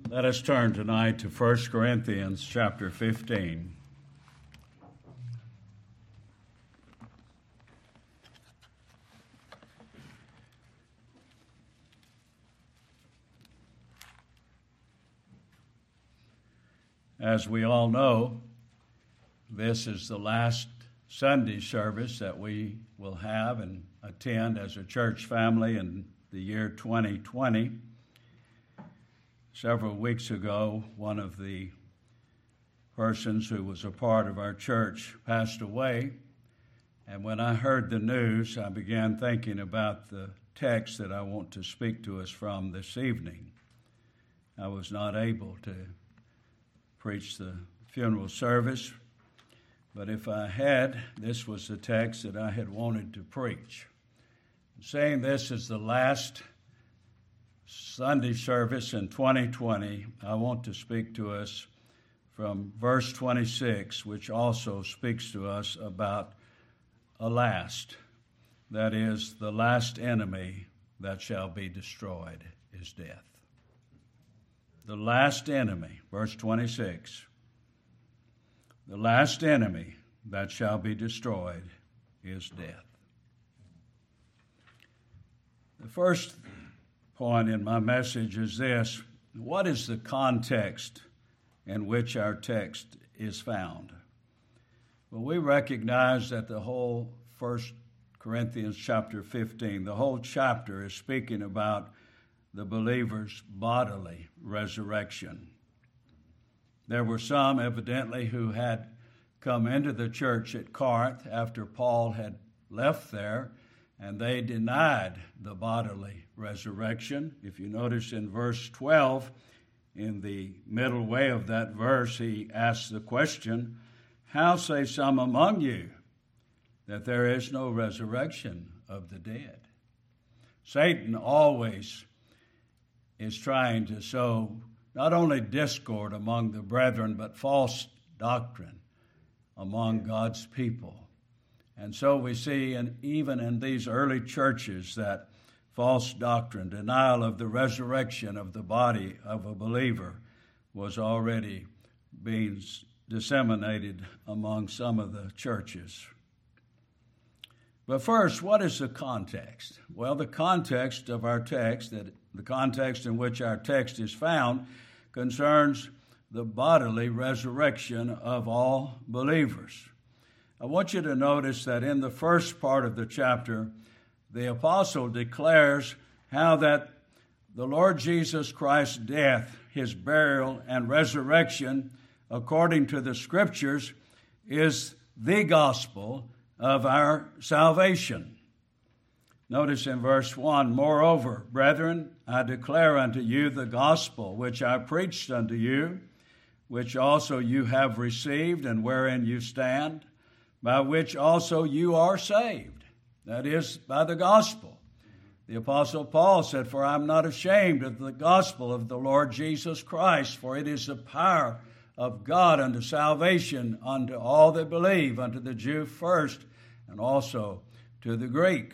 Let us turn tonight to 1 Corinthians chapter 15. As we all know, this is the last Sunday service that we will have and attend as a church family in the year 2020. Several weeks ago, one of the persons who was a part of our church passed away, and when I heard the news, I began thinking about the text that I want to speak to us from this evening. I was not able to preach the funeral service, but if I had, this was the text that I had wanted to preach. Saying this is the last Sunday service in 2020, I want to speak to us from verse 26, which also speaks to us about a last. That is, the last enemy that shall be destroyed is death. The last enemy, verse 26, the last enemy that shall be destroyed is death. The first point in my message is this: what is the context in which our text is found? Well, we recognize that the whole 1 Corinthians chapter 15, the whole chapter is speaking about the believer's bodily resurrection. There were some, evidently, who had come into the church at Corinth after Paul had left there, and they denied the bodily resurrection. If you notice in verse 12, in the middle way of that verse, he asks the question, "How say some among you that there is no resurrection of the dead?" Satan always is trying to sow not only discord among the brethren, but false doctrine among God's people. And so we see, even in these early churches, that false doctrine, denial of the resurrection of the body of a believer, was already being disseminated among some of the churches. But first, what is the context? Well, the context of our text, the context in which our text is found, concerns the bodily resurrection of all believers. I want you to notice that in the first part of the chapter, the apostle declares how that the Lord Jesus Christ's death, his burial, and resurrection, according to the Scriptures, is the gospel of our salvation. Notice in verse 1, "Moreover, brethren, I declare unto you the gospel which I preached unto you, which also you have received, and wherein you stand, by which also you are saved." That is, by the gospel. The Apostle Paul said, "For I am not ashamed of the gospel of the Lord Jesus Christ, for it is the power of God unto salvation unto all that believe, unto the Jew first, and also to the Greek.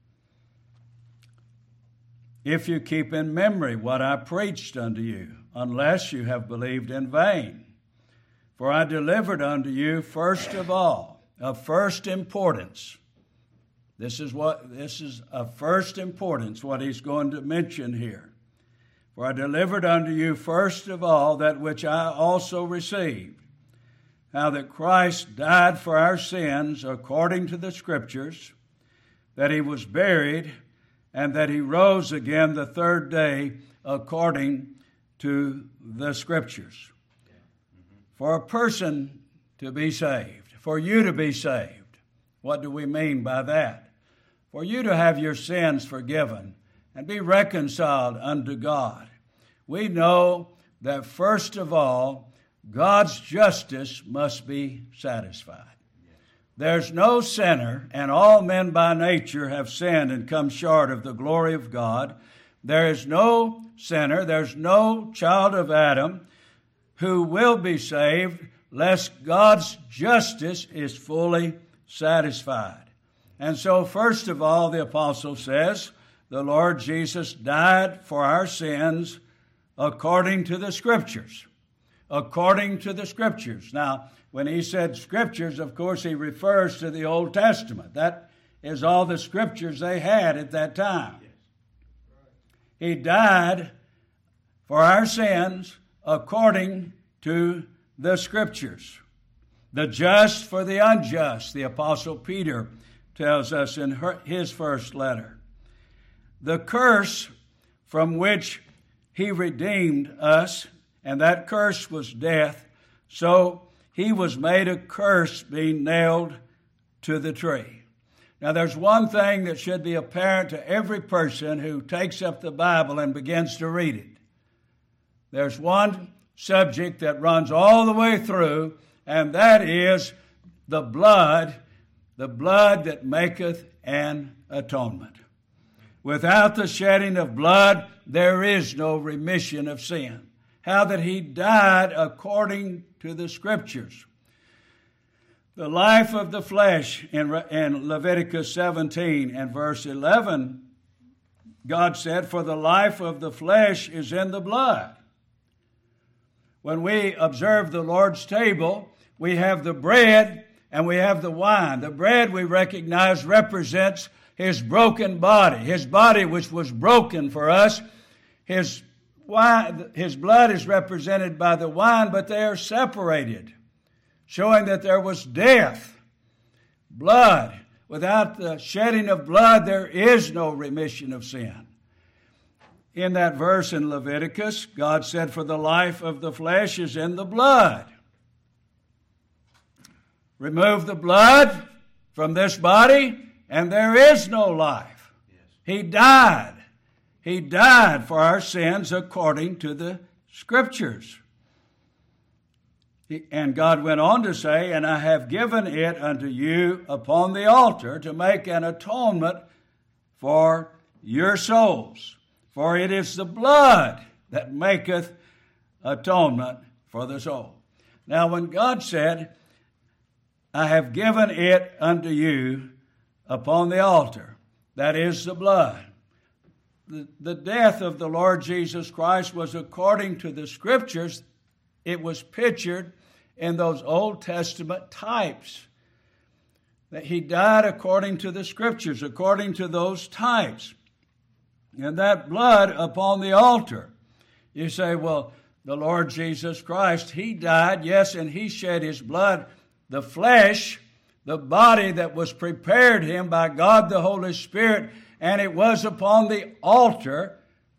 If you keep in memory what I preached unto you, unless you have believed in vain. For I delivered unto you first of all, of first importance." This is of first importance, what he's going to mention here. "For I delivered unto you first of all that which I also received, how that Christ died for our sins according to the Scriptures, that he was buried, and that he rose again the third day according to the Scriptures." For a person to be saved, for you to be saved, what do we mean by that? For you to have your sins forgiven and be reconciled unto God. We know that first of all, God's justice must be satisfied. There's no sinner, and all men by nature have sinned and come short of the glory of God. There is no sinner, there's no child of Adam who will be saved lest God's justice is fully satisfied. And so, first of all, the apostle says, the Lord Jesus died for our sins according to the Scriptures. According to the Scriptures. Now, when he said Scriptures, of course, he refers to the Old Testament. That is all the Scriptures they had at that time. He died for our sins according to the Scriptures. The just for the unjust, the Apostle Peter tells us in his first letter. The curse from which he redeemed us, and that curse was death, so he was made a curse being nailed to the tree. Now there's one thing that should be apparent to every person who takes up the Bible and begins to read it. There's one subject that runs all the way through, and that is the blood that maketh an atonement. Without the shedding of blood, there is no remission of sin. How that he died according to the Scriptures. The life of the flesh in Leviticus 17 and verse 11, God said, for the life of the flesh is in the blood. When we observe the Lord's table, we have the bread and we have the wine. The bread we recognize represents his broken body, his body which was broken for us. His blood is represented by the wine, but they are separated, showing that there was death, blood. Without the shedding of blood, there is no remission of sin. In that verse in Leviticus, God said, for the life of the flesh is in the blood. Remove the blood from this body, and there is no life. Yes. He died. He died for our sins according to the Scriptures. And God went on to say, and I have given it unto you upon the altar to make an atonement for your souls. For it is the blood that maketh atonement for the soul. Now when God said, I have given it unto you upon the altar, that is the blood. The death of the Lord Jesus Christ was according to the Scriptures. It was pictured in those Old Testament types. That he died according to the Scriptures, according to those types. And that blood upon the altar. You say, well, the Lord Jesus Christ, he died, yes, and he shed his blood. The flesh, the body that was prepared him by God the Holy Spirit, and it was upon the altar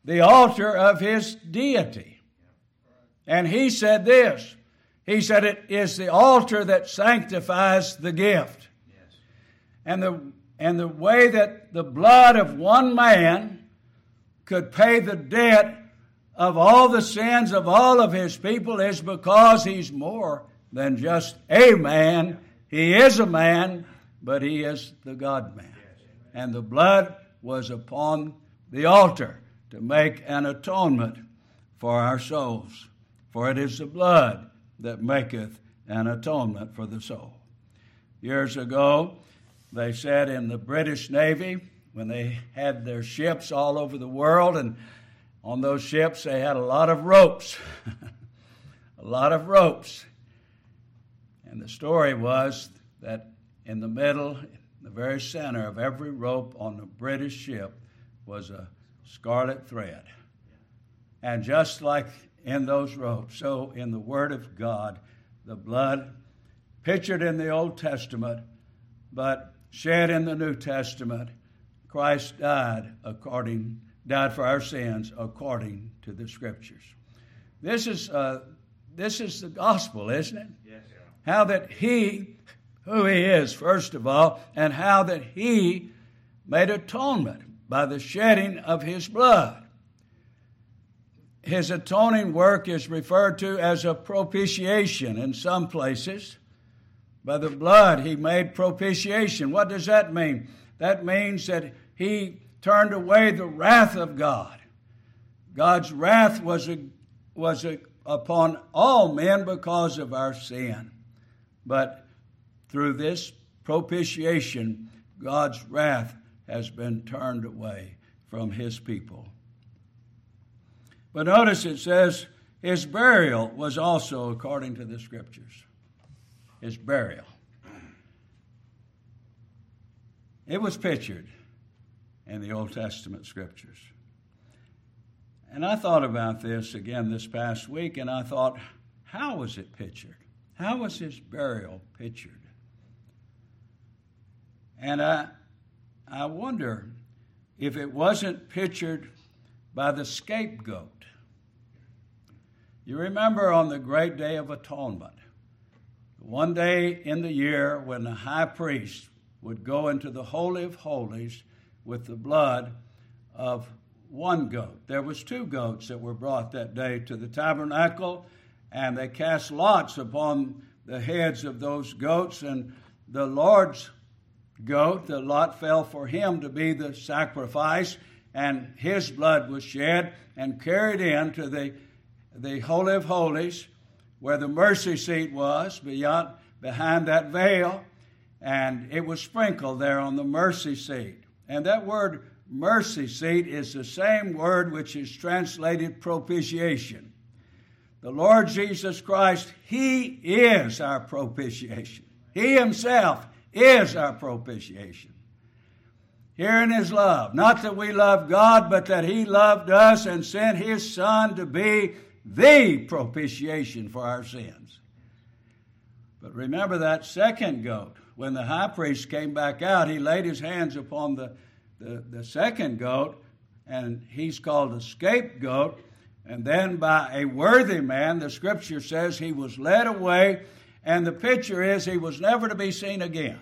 of his deity. And he said this, he said it is the altar that sanctifies the gift. And the way that the blood of one man could pay the debt of all the sins of all of his people is because he's more than just a man. He is a man, but he is the God-man. And the blood was upon the altar to make an atonement for our souls. For it is the blood that maketh an atonement for the soul. Years ago, they said in the British Navy, when they had their ships all over the world, and on those ships they had a lot of ropes. A lot of ropes. And the story was that in the middle, in the very center of every rope on the British ship was a scarlet thread. And just like in those ropes, so in the Word of God, the blood pictured in the Old Testament, but shed in the New Testament, Christ died for our sins according to the Scriptures. This is the gospel, isn't it? Yes, sir. How that who he is, first of all, and how that he made atonement by the shedding of his blood. His atoning work is referred to as a propitiation in some places. By the blood, he made propitiation. What does that mean? That means that he turned away the wrath of God. God's wrath was upon all men because of our sin. But through this propitiation, God's wrath has been turned away from his people. But notice it says his burial was also according to the Scriptures. His burial. It was pictured in the Old Testament Scriptures. And I thought about this again this past week, and I thought, how was it pictured? How was his burial pictured? And I wonder if it wasn't pictured by the scapegoat. You remember on the great day of atonement, one day in the year when the high priest would go into the Holy of Holies with the blood of one goat. There was 2 goats that were brought that day to the tabernacle, and they cast lots upon the heads of those goats, and the Lord's goat, the lot fell for him to be the sacrifice, and his blood was shed and carried into the Holy of Holies, where the mercy seat was, behind that veil, and it was sprinkled there on the mercy seat. And that word mercy seat is the same word which is translated propitiation. The Lord Jesus Christ, He is our propitiation. He Himself is our propitiation. Here in His love, not that we love God, but that He loved us and sent His Son to be the propitiation for our sins. But remember that second goat. When the high priest came back out, he laid his hands upon the second goat, and he's called a scapegoat. And then by a worthy man, the Scripture says he was led away, and the picture is he was never to be seen again.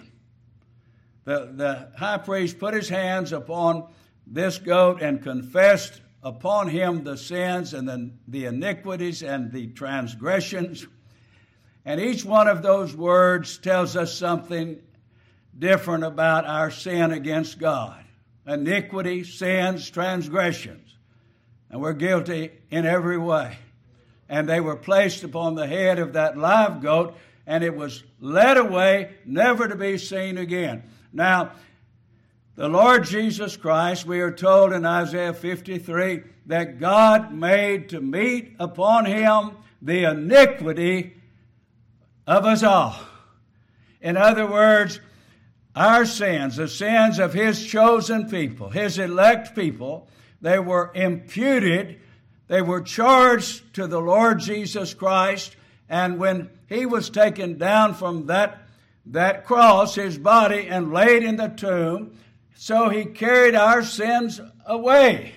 The high priest put his hands upon this goat and confessed upon him the sins and the iniquities and the transgressions. And each one of those words tells us something different about our sin against God. Iniquity, sins, transgressions. And we're guilty in every way. And they were placed upon the head of that live goat, and it was led away, never to be seen again. Now, the Lord Jesus Christ, we are told in Isaiah 53, that God made to meet upon Him the iniquity of us all. In other words, our sins, the sins of His chosen people, His elect people, they were imputed, they were charged to the Lord Jesus Christ, and when He was taken down from that cross, His body, and laid in the tomb, so He carried our sins away.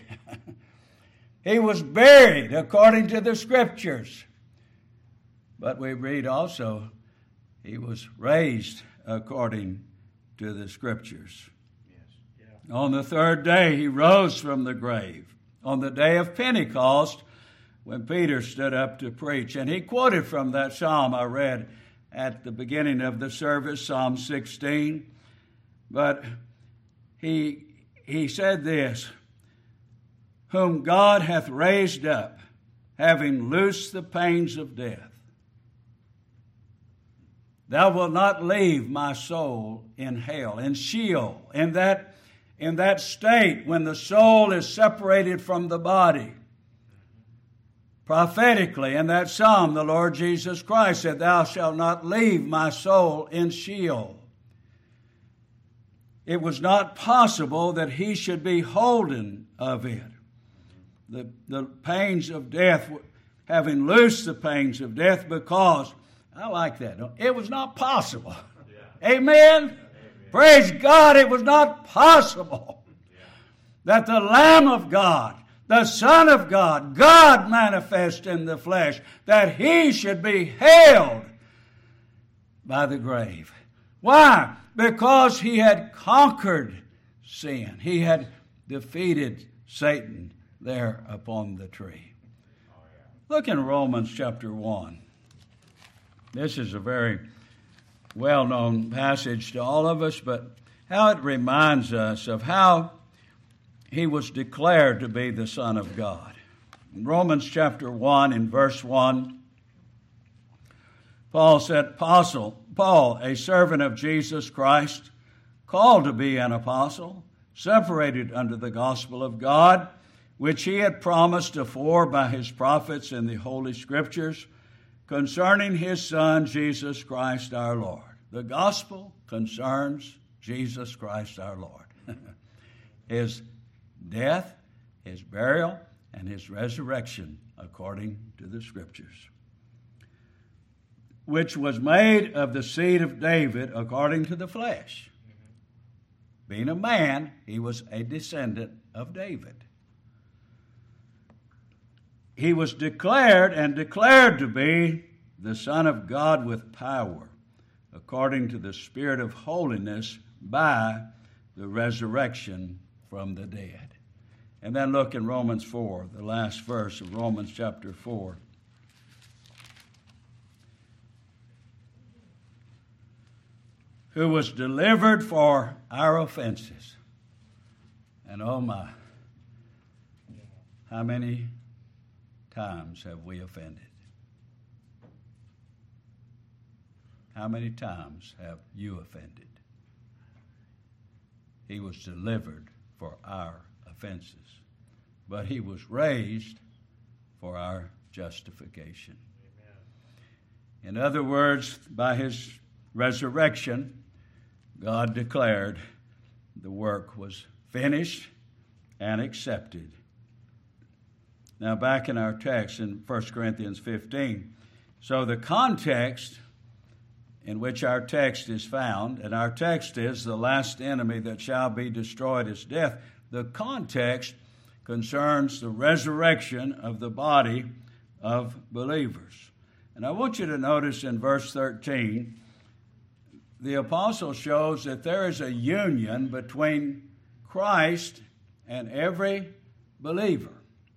He was buried according to the Scriptures. But we read also, He was raised according to the Scriptures. Yes. Yeah. On the 3rd day, He rose from the grave. On the day of Pentecost, when Peter stood up to preach. And he quoted from that psalm I read at the beginning of the service, Psalm 16. But he said this, whom God hath raised up, having loosed the pains of death. Thou wilt not leave my soul in hell, in Sheol, in that state when the soul is separated from the body. Prophetically, in that psalm, the Lord Jesus Christ said, thou shalt not leave my soul in Sheol. It was not possible that he should be holden of it. The pains of death, having loosed the pains of death, because, I like that, it was not possible. Yeah. Amen? Amen? Praise God, it was not possible that the Lamb of God, the Son of God, God manifest in the flesh, that He should be held by the grave. Why? Because He had conquered sin. He had defeated Satan there upon the tree. Look in Romans chapter 1. This is a very well-known passage to all of us, but how it reminds us of how He was declared to be the Son of God. In Romans chapter 1, in verse 1, Paul said, Paul, a servant of Jesus Christ, called to be an apostle, separated unto the gospel of God, which he had promised afore by his prophets in the Holy Scriptures, concerning his Son, Jesus Christ our Lord. The gospel concerns Jesus Christ our Lord. His death, his burial, and his resurrection according to the Scriptures, which was made of the seed of David according to the flesh. Being a man, he was a descendant of David. He was declared to be the Son of God with power, according to the Spirit of holiness by the resurrection from the dead. And then look in Romans 4, the last verse of Romans chapter 4. Who was delivered for our offenses. And oh my, how many times have we offended? How many times have you offended? He was delivered for our offenses, but he was raised for our justification. Amen. In other words, by his resurrection, God declared the work was finished and accepted. Now back in our text in 1 Corinthians 15. So the context in which our text is found, and our text is the last enemy that shall be destroyed is death. The context concerns the resurrection of the body of believers. And I want you to notice in verse 13, the apostle shows that there is a union between Christ and every believer.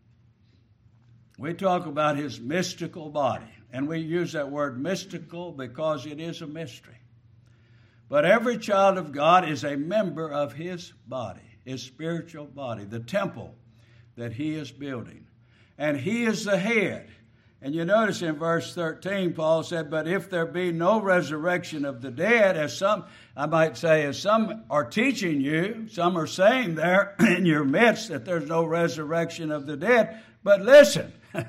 We talk about his mystical body, and we use that word mystical because it is a mystery. But every child of God is a member of his body, his spiritual body, the temple that he is building. And he is the head. And you notice in verse 13, Paul said, but if there be no resurrection of the dead, as some are teaching you, some are saying there in your midst that there's no resurrection of the dead. But listen,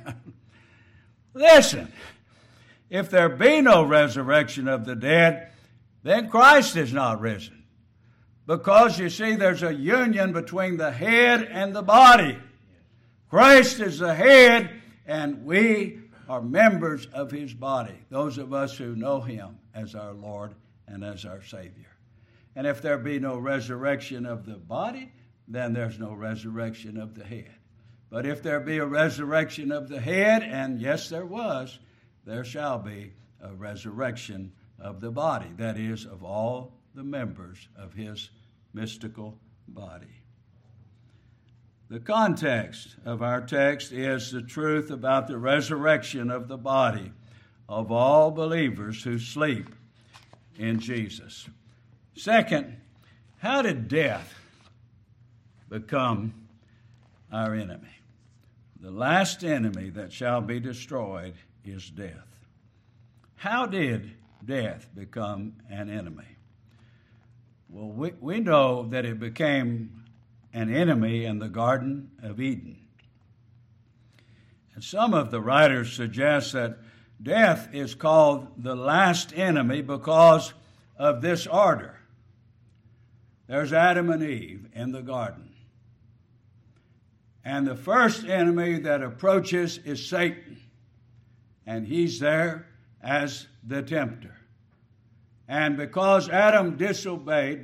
listen, if there be no resurrection of the dead, then Christ is not risen. Because you see, there's a union between the head and the body. Christ is the head, and we are members of his body, those of us who know him as our Lord and as our Savior. And if there be no resurrection of the body, then there's no resurrection of the head. But if there be a resurrection of the head, and yes, there was, there shall be a resurrection of the body, that is, of all the members of his mystical body. The context of our text is the truth about the resurrection of the body of all believers who sleep in Jesus. Second, how did death become our enemy? The last enemy that shall be destroyed is death. How did death become an enemy? Well, we know that it became an enemy in the Garden of Eden. And some of the writers suggest that death is called the last enemy because of this order. There's Adam and Eve in the garden. And the first enemy that approaches is Satan. And he's there as the tempter. And because Adam disobeyed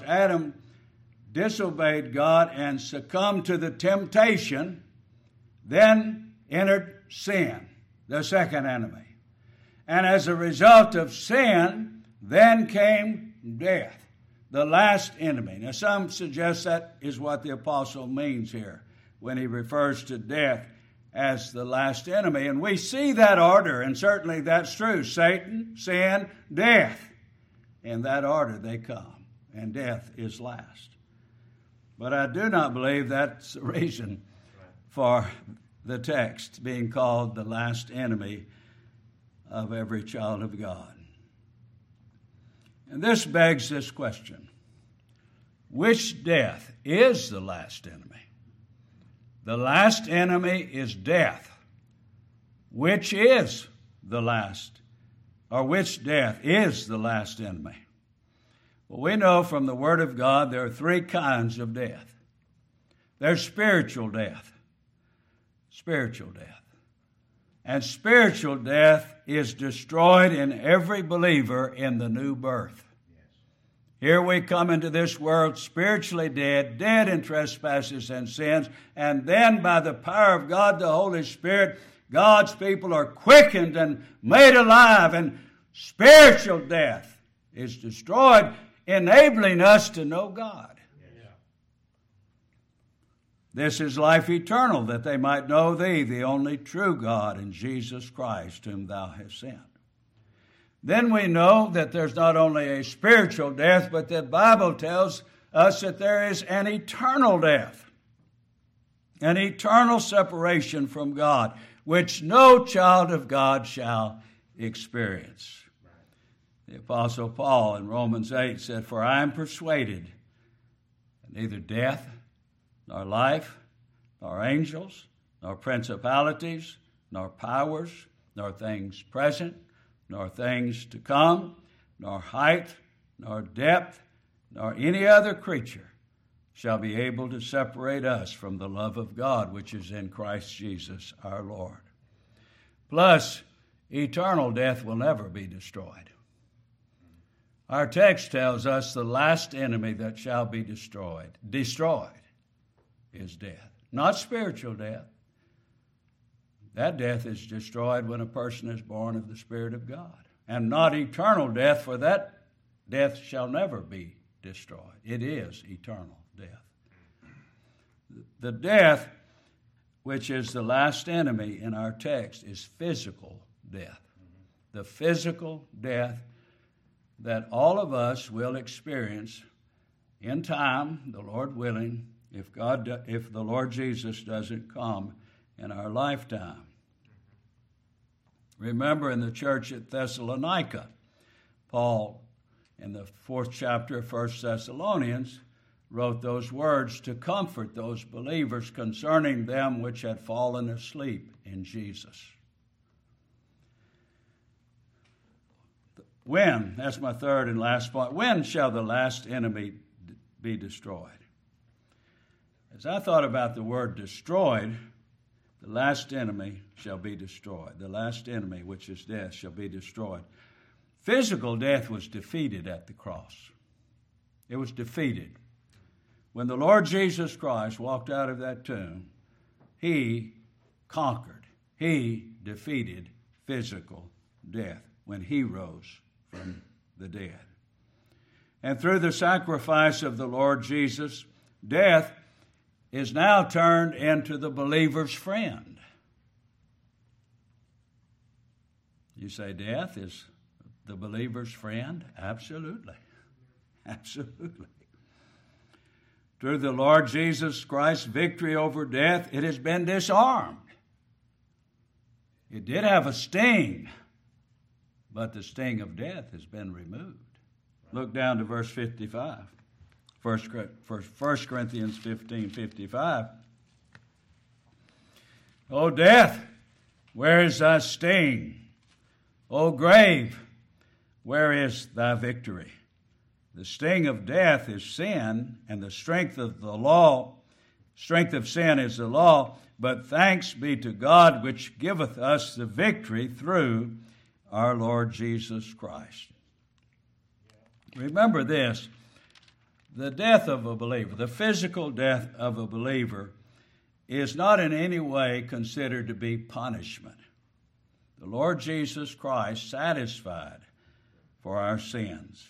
God and succumbed to the temptation, then entered sin, the second enemy. And as a result of sin, then came death, the last enemy. Now, some suggest that is what the apostle means here when he refers to death as the last enemy. And we see that order, and certainly that's true. Satan, sin, death. In that order they come, and death is last. But I do not believe that's the reason for the text being called the last enemy of every child of God. And this begs this question: which death is the last enemy? The last enemy is death. Which is the last, or which death is the last enemy? Well, we know from the Word of God there are three kinds of death. There's spiritual death. Spiritual death. And spiritual death is destroyed in every believer in the new birth. Here we come into this world spiritually dead, dead in trespasses and sins, and then by the power of God, the Holy Spirit, God's people are quickened and made alive, and spiritual death is destroyed, enabling us to know God. This is life eternal, that they might know thee, the only true God, and Jesus Christ, whom thou hast sent. Then we know that there's not only a spiritual death, but the Bible tells us that there is an eternal death, an eternal separation from God, which no child of God shall experience. The Apostle Paul in Romans 8 said, "For I am persuaded that neither death, nor life, nor angels, nor principalities, nor powers, nor things present, nor things to come, nor height, nor depth, nor any other creature shall be able to separate us from the love of God, which is in Christ Jesus our Lord." Plus, eternal death will never be destroyed. Our text tells us the last enemy that shall be destroyed is death. Not spiritual death. That death is destroyed when a person is born of the Spirit of God. And not eternal death, for that death shall never be destroyed. It is eternal death. The death, which is the last enemy in our text, is physical death. The physical death that all of us will experience in time, the Lord willing, if the Lord Jesus doesn't come in our lifetime. Remember in the church at Thessalonica, Paul, in the 4th chapter of 1 Thessalonians, wrote those words to comfort those believers concerning them which had fallen asleep in Jesus. When, that's my third and last point, when shall the last enemy be destroyed? As I thought about the word destroyed, the last enemy shall be destroyed. The last enemy, which is death, shall be destroyed. Physical death was defeated at the cross. It was defeated. When the Lord Jesus Christ walked out of that tomb, he conquered. He defeated physical death when he rose from the dead. And through the sacrifice of the Lord Jesus, death is now turned into the believer's friend. You say death is the believer's friend? Absolutely. Absolutely. Through the Lord Jesus Christ's victory over death, it has been disarmed. It did have a sting, but the sting of death has been removed. Look down to verse 55. 1 Corinthians 15:55. O death, where is thy sting? O grave, where is thy victory? The sting of death is sin, and the strength of sin is the law, but thanks be to God which giveth us the victory through our Lord Jesus Christ. Remember this. The death of a believer, the physical death of a believer, is not in any way considered to be punishment. The Lord Jesus Christ satisfied for our sins.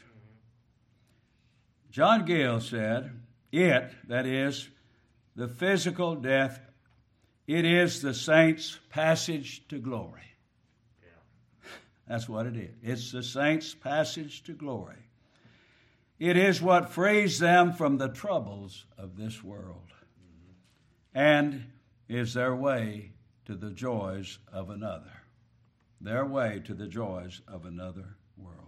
John Gill said, that is, the physical death, it is the saints' passage to glory. That's what it is. It's the saints' passage to glory. It is what frees them from the troubles of this world and is their way to the joys of another. Their way to the joys of another world.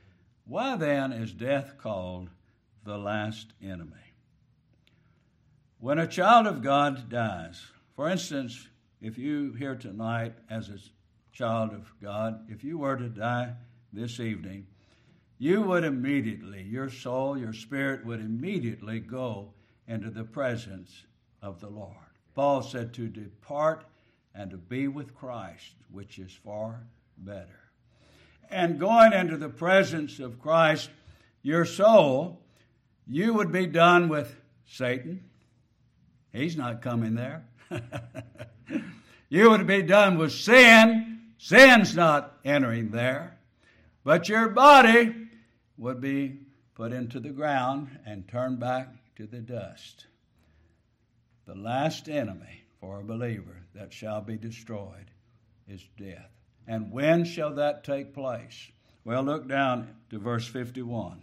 Why then is death called the last enemy? When a child of God dies, for instance, if you here tonight as a child of God, if you were to die this evening, you would immediately, your soul, your spirit would immediately go into the presence of the Lord. Paul said to depart and to be with Christ, which is far better. And going into the presence of Christ, your soul, you would be done with Satan. He's not coming there. You would be done with sin. Sin's not entering there. But your body would be put into the ground and turned back to the dust. The last enemy for a believer that shall be destroyed is death. And when shall that take place? Well, look down to verse 51.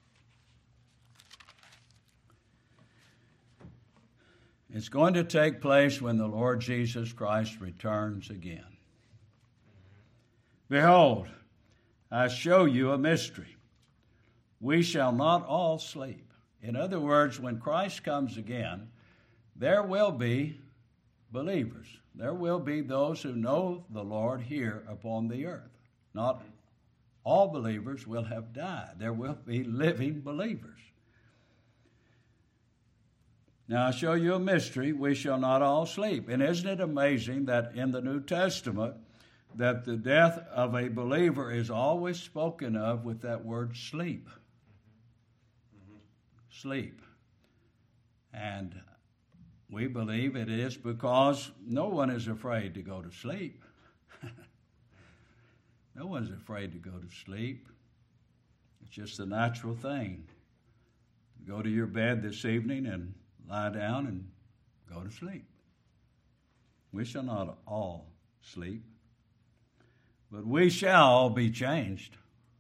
It's going to take place when the Lord Jesus Christ returns again. Behold, I show you a mystery. We shall not all sleep. In other words, when Christ comes again, there will be believers. There will be those who know the Lord here upon the earth. Not all believers will have died. There will be living believers. Now, I'll show you a mystery. We shall not all sleep. And isn't it amazing that in the New Testament, that the death of a believer is always spoken of with that word sleep. Sleep. And we believe it is because no one is afraid to go to sleep. No one's afraid to go to sleep. It's just a natural thing. Go to your bed this evening and lie down and go to sleep. We shall not all sleep, but we shall all be changed.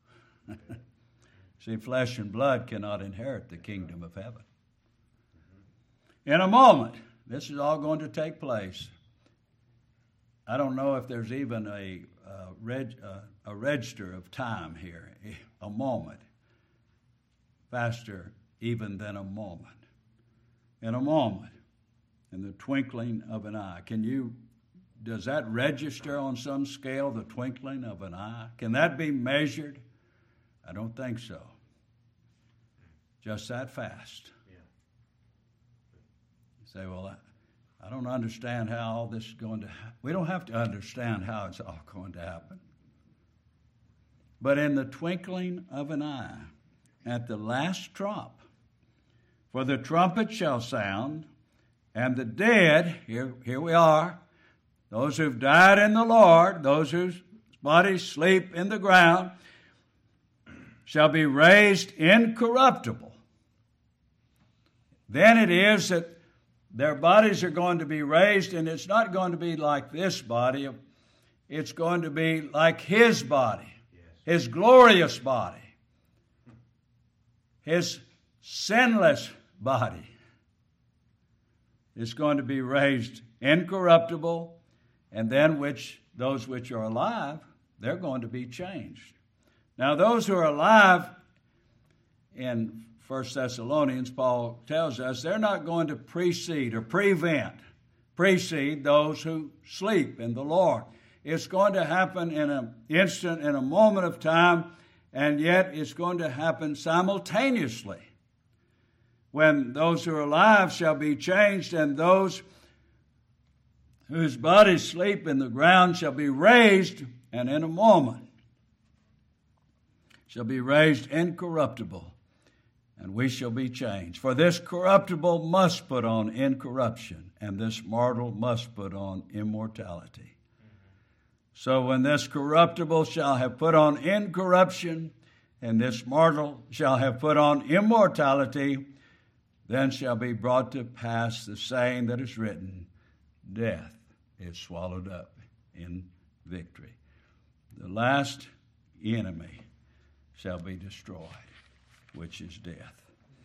See, flesh and blood cannot inherit the kingdom of heaven. In a moment, this is all going to take place. I don't know if there's even a register of time here. A moment. Faster even than a moment. In a moment. In the twinkling of an eye. Does that register on some scale, the twinkling of an eye? Can that be measured? I don't think so. Just that fast. Yeah. You say, well, I don't understand how all this is going to happen. We don't have to understand how it's all going to happen. But in the twinkling of an eye, at the last trump, for the trumpet shall sound, and the dead, here we are, those who've died in the Lord, those whose bodies sleep in the ground, shall be raised incorruptible. Then it is that their bodies are going to be raised, and it's not going to be like this body. It's going to be like His body, His glorious body, His sinless body. It's going to be raised incorruptible, and then those which are alive, they're going to be changed. Now, those who are alive in 1 Thessalonians, Paul tells us, they're not going to precede those who sleep in the Lord. It's going to happen in an instant, in a moment of time, and yet it's going to happen simultaneously. When those who are alive shall be changed, and those whose bodies sleep in the ground shall be raised, and in a moment shall be raised incorruptible, and we shall be changed. For this corruptible must put on incorruption, and this mortal must put on immortality. So when this corruptible shall have put on incorruption, and this mortal shall have put on immortality, then shall be brought to pass the saying that is written, death is swallowed up in victory. The last enemy shall be destroyed, which is death.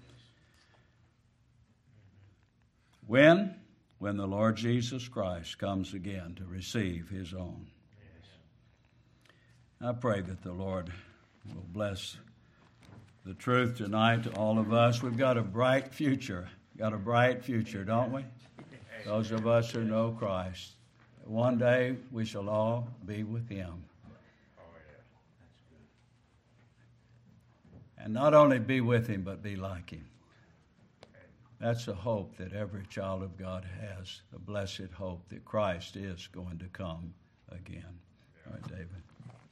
When the Lord Jesus Christ comes again to receive His own. I pray that the Lord will bless the truth tonight to all of us. We've got a bright future got a bright future, don't we? Those of us who know Christ. One day we shall all be with Him. And not only be with Him, but be like Him. That's a hope that every child of God has, the blessed hope that Christ is going to come again. All right, David.